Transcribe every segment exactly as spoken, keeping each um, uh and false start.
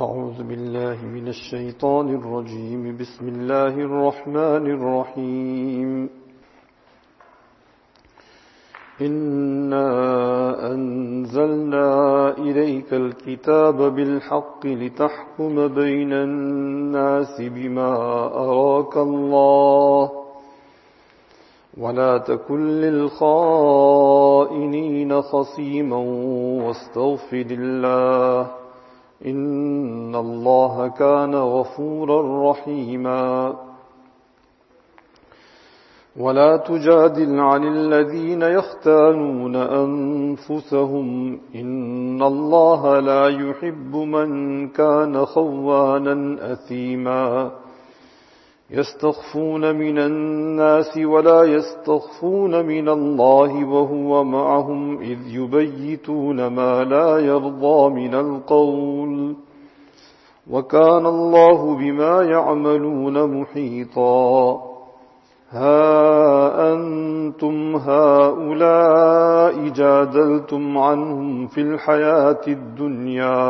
أعوذ بالله من الشيطان الرجيم بسم الله الرحمن الرحيم إنا أنزلنا إليك الكتاب بالحق لتحكم بين الناس بما أراك الله ولا تكن للخائنين خصيما واستغفر الله إن الله كان غفورا رحيما ولا تجادل عن الذين يختانون أنفسهم إن الله لا يحب من كان خوانا أثيما يستخفون من الناس ولا يستخفون من الله وهو معهم إذ يبيتون ما لا يرضى من القول وكان الله بما يعملون محيطا ها أنتم هؤلاء جادلتم عنهم في الحياة الدنيا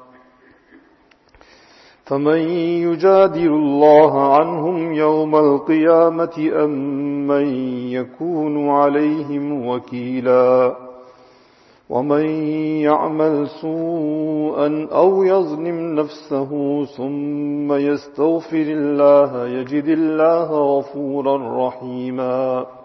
فمن يجادل الله عنهم يوم القيامة أم من يكون عليهم وكيلا ومن يعمل سوءا أو يظلم نفسه ثم يستغفر الله يجد الله غفورا رحيما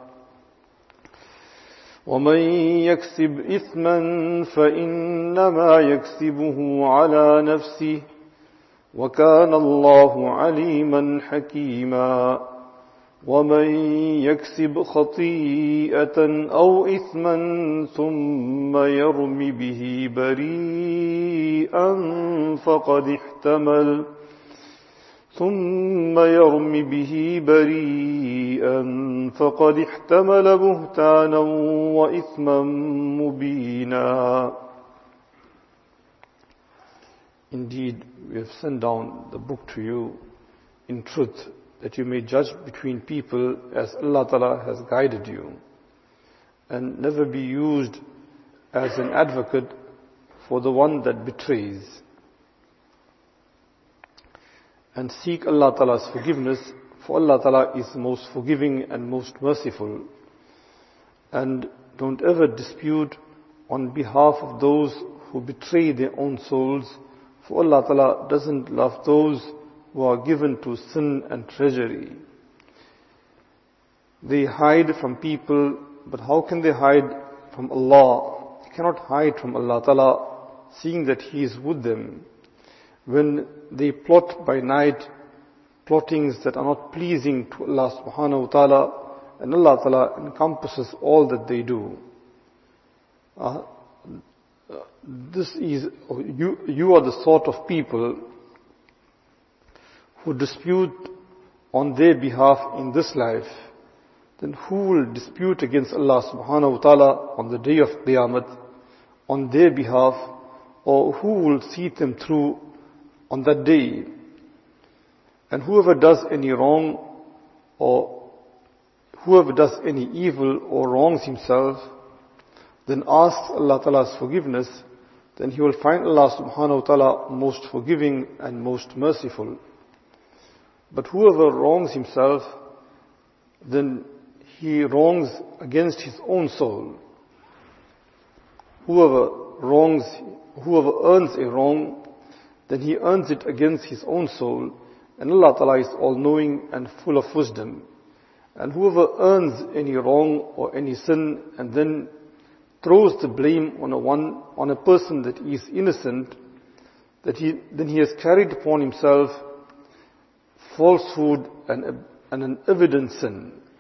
ومن يكسب إثما فإنما يكسبه على نفسه وكان الله عليما حكيما ومن يكسب خطيئة أو إثما ثم يرم به بريئا فقد احتمل ثم يرم به بريئا فقد احتمل بهتانا وإثما مبينا. Indeed, we have sent down the book to you in truth, that you may judge between people as Allah Ta'ala has guided you, and never be used as an advocate for the one that betrays. And seek Allah Ta'ala's forgiveness, for Allah Ta'ala is most forgiving and most merciful. And don't ever dispute on behalf of those who betray their own souls, for Allah Ta'ala doesn't love those who are given to sin and treachery. They hide from people, but how can they hide from Allah? They cannot hide from Allah Ta'ala, seeing that He is with them. When they plot by night, plottings that are not pleasing to Allah Subhanahu wa Ta'ala, and Allah Ta'ala encompasses all that they do. Uh, This is, you, you are the sort of people who dispute on their behalf in this life. Then who will dispute against Allah Subhanahu wa Ta'ala on the day of Qiyamah on their behalf, or who will see them through on that day? And whoever does any wrong, or whoever does any evil or wrongs himself, then asks Allah Ta'ala's forgiveness, then he will find Allah Subhanahu wa Ta'ala most forgiving and most merciful. But whoever wrongs himself, then he wrongs against his own soul. Whoever wrongs, whoever earns a wrong, then he earns it against his own soul, and Allah Ta'ala is all-knowing and full of wisdom. And whoever earns any wrong or any sin and then throws the blame on a one on a person that is innocent, that he then he has carried upon himself falsehood and, and an evident sin.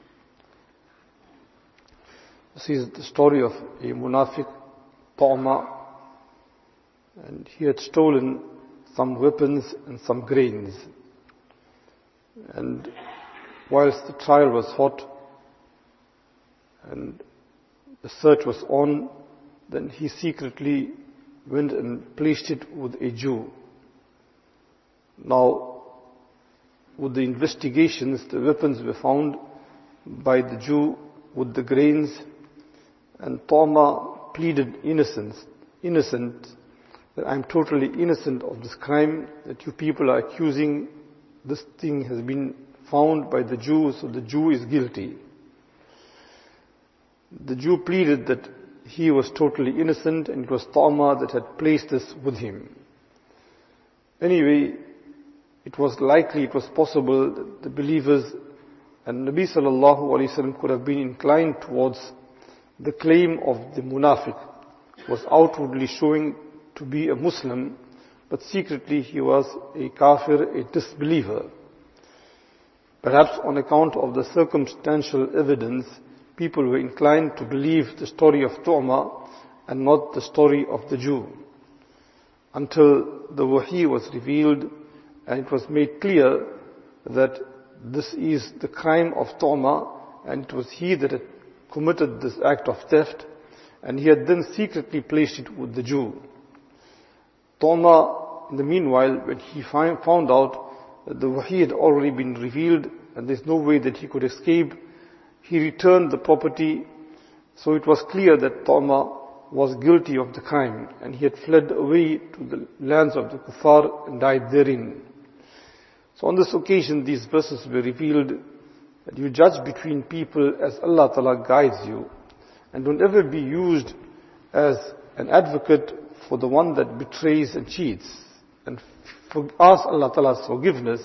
This is the story of a munafiq, Ta'ma, and he had stolen some weapons and some grains. And whilst the trial was hot and the search was on, then he secretly went and placed it with a Jew. Now, with the investigations, the weapons were found by the Jew with the grains, and Ta'ma pleaded innocence, innocent, that I'm totally innocent of this crime that you people are accusing. This thing has been found by the Jew, so the Jew is guilty. The Jew pleaded that he was totally innocent and it was Tu'mah that had placed this with him. Anyway, it was likely, it was possible that the believers and Nabi sallallahu alayhi wa sallam could have been inclined towards the claim of the munafiq, was outwardly showing to be a Muslim, but secretly he was a kafir, a disbeliever. Perhaps on account of the circumstantial evidence, people were inclined to believe the story of Tu'mah and not the story of the Jew. Until the wahi was revealed and it was made clear that this is the crime of Tu'mah and it was he that had committed this act of theft and he had then secretly placed it with the Jew. Tu'mah, in the meanwhile, when he found out that the wahi had already been revealed and there's no way that he could escape, he returned the property. So it was clear that Tu'mah was guilty of the crime and he had fled away to the lands of the kuffar and died therein. So on this occasion these verses were revealed that you judge between people as Allah Ta'ala guides you, and don't ever be used as an advocate for the one that betrays and cheats, and for, ask Allah Ta'ala's forgiveness.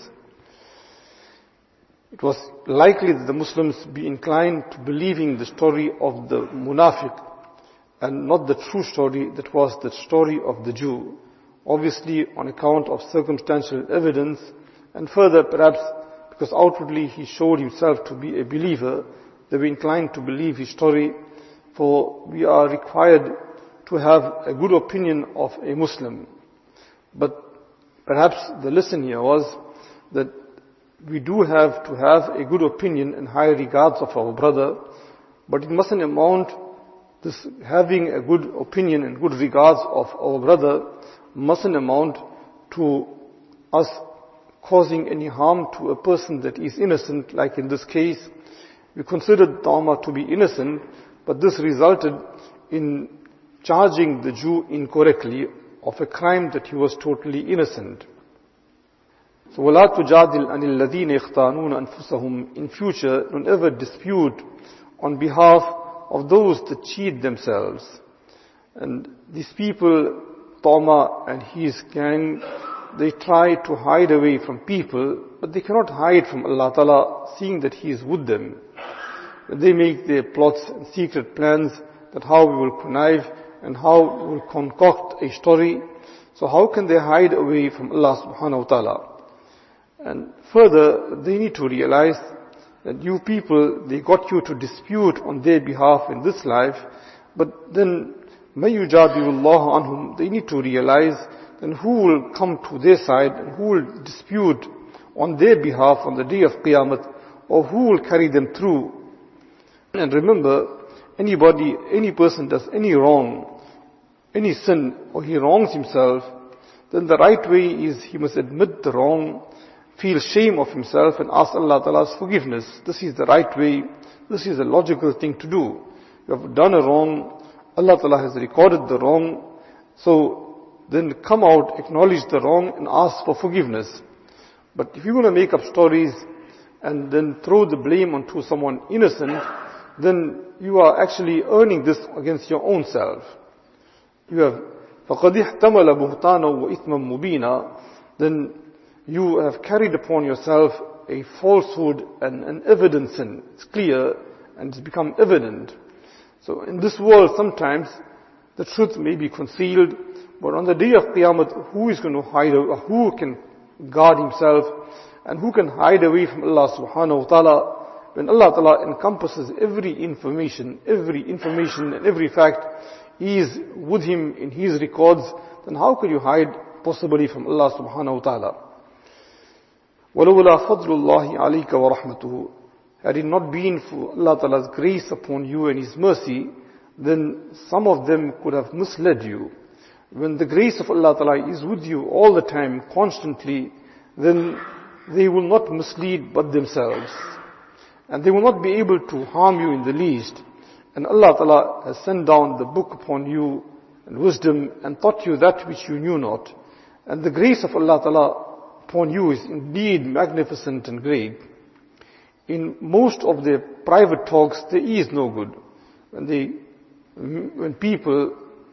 It was likely that the Muslims be inclined to believing the story of the munafiq and not the true story that was the story of the Jew, obviously on account of circumstantial evidence, and further perhaps because outwardly he showed himself to be a believer, they were inclined to believe his story, for we are required to have a good opinion of a Muslim. But perhaps the lesson here was that we do have to have a good opinion and high regards of our brother, but it mustn't amount, this having a good opinion and good regards of our brother mustn't amount to us causing any harm to a person that is innocent. Like in this case, we considered Tu'mah to be innocent, but this resulted in charging the Jew incorrectly of a crime that he was totally innocent. So, وَلَا تُجَادِلْ عَنِ الَّذِينَ يَخْتَانُونَ أَنفُسَهُمْ. In future, don't ever dispute on behalf of those that cheat themselves. And these people, Tu'mah and his gang, they try to hide away from people, but they cannot hide from Allah Ta'ala, seeing that He is with them. They make their plots and secret plans that how we will connive and how we will concoct a story. So how can they hide away from Allah Subhanahu wa Ta'ala? And further, they need to realize that you people, they got you to dispute on their behalf in this life, but then مَن يُجَادِلُ اللَّهَ عَنْهُمْ, they need to realize then who will come to their side and who will dispute on their behalf on the day of Qiyamah, or who will carry them through. And remember, anybody, any person does any wrong, any sin, or he wrongs himself, then the right way is he must admit the wrong, feel shame of himself and ask Allah Ta'ala's forgiveness. This is the right way, this is a logical thing to do. You have done a wrong, Allah Ta'ala has recorded the wrong, so then come out, acknowledge the wrong and ask for forgiveness. But if you're going to make up stories and then throw the blame onto someone innocent, then you are actually earning this against your own self. You have فَقَدْ احْتَمَلَ بُهْتَانًا وَإِثْمًا مُبِينًا. Then you have carried upon yourself a falsehood and an evident sin. It's clear and it's become evident. So in this world sometimes the truth may be concealed, but on the day of Qiyamah, who is going to hide, who can guard himself, and who can hide away from Allah Subhanahu wa Ta'ala? When Allah Ta'ala encompasses every information, every information and every fact is with him in his records, then how could you hide possibly from Allah Subhanahu wa Ta'ala? وَلَوْلَا فَضْلُ اللَّهِ عَلَيْكَ وَرَحْمَتُهُ. Had it not been for Allah Ta'ala's grace upon you and His mercy, then some of them could have misled you. When the grace of Allah Ta'ala is with you all the time, constantly, then they will not mislead but themselves. And they will not be able to harm you in the least. And Allah Ta'ala has sent down the book upon you and wisdom and taught you that which you knew not. And the grace of Allah Ta'ala upon you is indeed magnificent and great. In most of their private talks, there is no good. When they, when people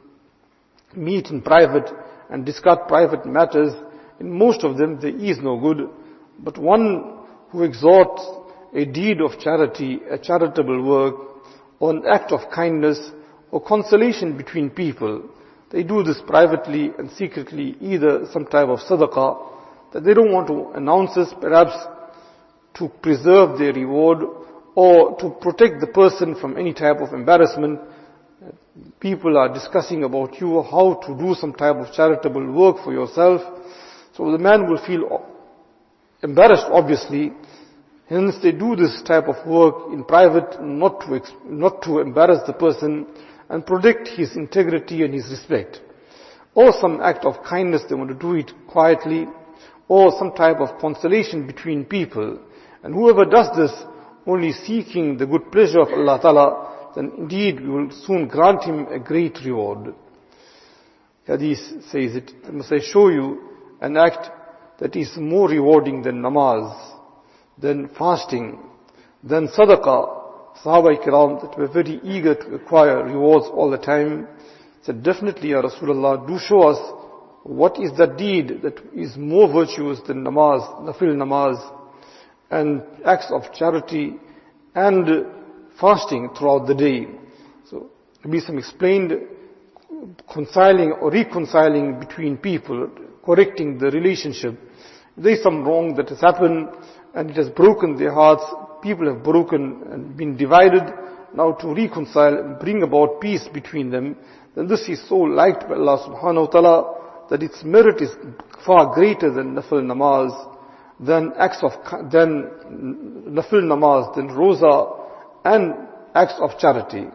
meet in private and discuss private matters, in most of them there is no good. But one who exhorts a deed of charity, a charitable work, or an act of kindness, or consolation between people, they do this privately and secretly, either some type of sadaqah, that they don't want to announce this, perhaps to preserve their reward, or to protect the person from any type of embarrassment. People are discussing about you, how to do some type of charitable work for yourself. So the man will feel embarrassed, obviously. Hence they do this type of work in private, not to, not to embarrass the person and protect his integrity and his respect. Or some act of kindness, they want to do it quietly, or some type of consolation between people. And whoever does this only seeking the good pleasure of Allah Ta'ala, then indeed we will soon grant him a great reward. Hadith says it, must I show you an act that is more rewarding than namaz, than fasting, than sadaqah. Sahaba Ikram that were very eager to acquire rewards all the time said, definitely Ya Rasulullah, do show us what is that deed that is more virtuous than namaz, nafil namaz, and acts of charity and fasting throughout the day. So Nabi Sallallahu explained reconciling or reconciling between people, correcting the relationship. If there is some wrong that has happened and it has broken their hearts, people have broken and been divided, now to reconcile and bring about peace between them, then this is so liked by Allah subhanahu wa ta'ala that its merit is far greater than nafil namaz, than acts of, than nafil namaz, than roza, and acts of charity.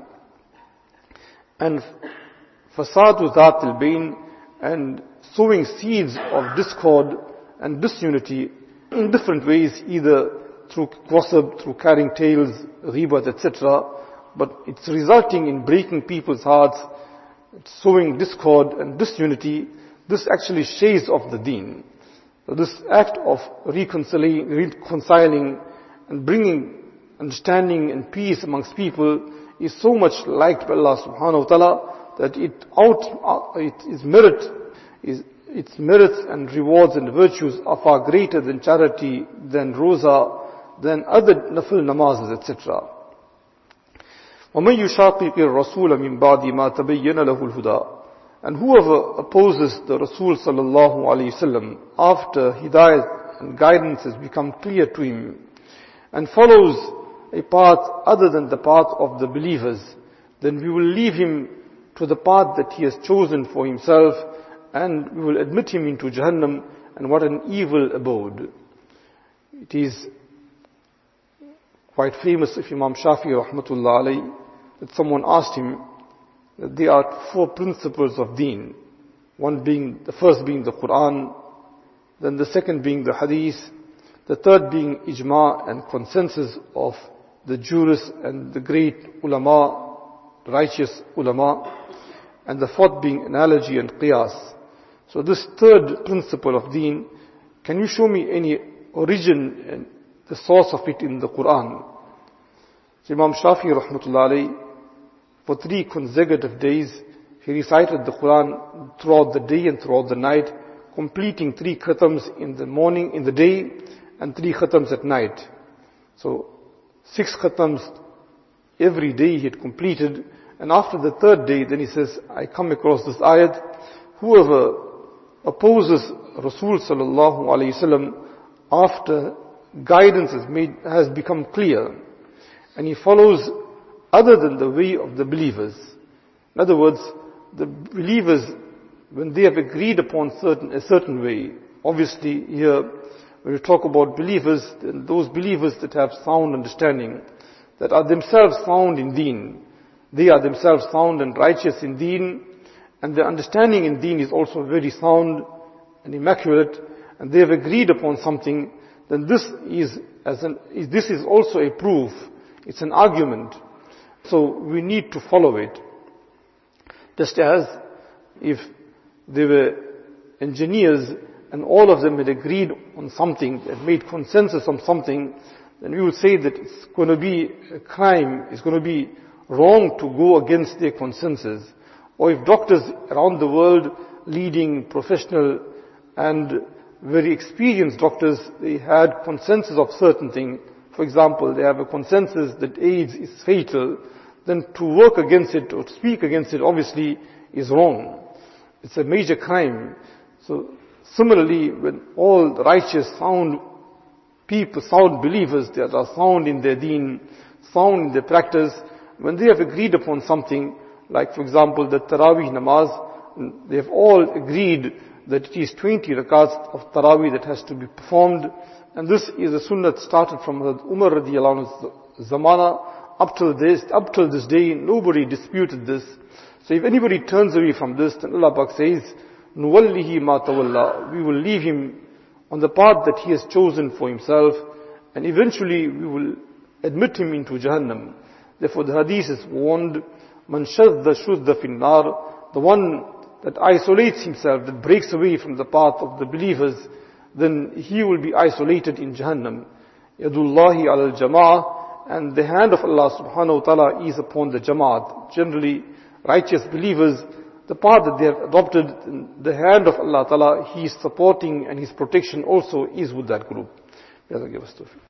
And fasadu dhat al-bain, and sowing seeds of discord and disunity in different ways, either through gossip, through carrying tales, ghibat, et cetera. But it's resulting in breaking people's hearts, sowing discord and disunity. This actually shays off the deen. So this act of reconciling, reconciling and bringing understanding and peace amongst people is so much liked by Allah subhanahu wa ta'ala that it out, it is merit, is, its merits and rewards and virtues are far greater than charity, than roza, than other nafil namazes, et cetera. وَمَنْ يُشَاقِقِ الرَّسُولَ مِنْ بَعْدِ مَا تَبَيَّنَ لَهُ الْهُدَى. And whoever opposes the Rasul sallallahu alayhi wasallam after hidayat and guidance has become clear to him, and follows a path other than the path of the believers, then we will leave him to the path that he has chosen for himself, and we will admit him into Jahannam, and what an evil abode. It is quite famous of Imam Shafi rahmatullah alayhi that someone asked him that there are four principles of deen. One being, the first being the Quran, then the second being the Hadith, the third being ijma and consensus of the jurists and the great ulama, righteous ulama, and the fourth being analogy and qiyas. So this third principle of deen, can you show me any origin and the source of it in the Quran? So Imam Shafi rahmatullah alayhi, for three consecutive days, he recited the Quran throughout the day and throughout the night, completing three khatams in the morning, in the day, and three khatams at night. So six khatams every day he had completed, and after the third day, then he says, I come across this ayat, whoever opposes Rasul sallallahu alayhi wasallam after guidance has made, has become clear, and he follows other than the way of the believers. In other words, the believers, when they have agreed upon certain, a certain way, obviously here, when we talk about believers, then those believers that have sound understanding, that are themselves sound in deen, they are themselves sound and righteous in deen, and their understanding in deen is also very sound and immaculate, and they have agreed upon something, then this is, as an, this is also a proof, it's an argument. So we need to follow it. Just as if they were engineers and all of them had agreed on something, had made consensus on something, then we would say that it's going to be a crime, it's going to be wrong to go against their consensus. Or if doctors around the world, leading professional and very experienced doctors, they had consensus of certain thing. For example, they have a consensus that AIDS is fatal, then to work against it or to speak against it obviously is wrong. It's a major crime. So similarly, when all righteous, sound people, sound believers that are sound in their deen, sound in their practice, when they have agreed upon something, like for example the Taraweeh namaz, they have all agreed that it is twenty rakats of Taraweeh that has to be performed, and this is a sunnah that started from Umar radiallahu anhu's zamana up till this, up till this day. Nobody disputed this. So if anybody turns away from this, then Allah Pak says, "Nuwallihi ma tawalla," we will leave him on the path that he has chosen for himself, and eventually we will admit him into Jahannam. Therefore the hadith is warned, "Man shadda shuddha fin nar," the one that isolates himself, that breaks away from the path of the believers, then he will be isolated in Jahannam. Yadullahi al jama'ah, and the hand of Allah subhanahu wa ta'ala is upon the Jamaat. Generally, righteous believers, the path that they have adopted, the hand of Allah ta'ala, He is supporting and His protection also is with that group. May Allah give us tawfiq.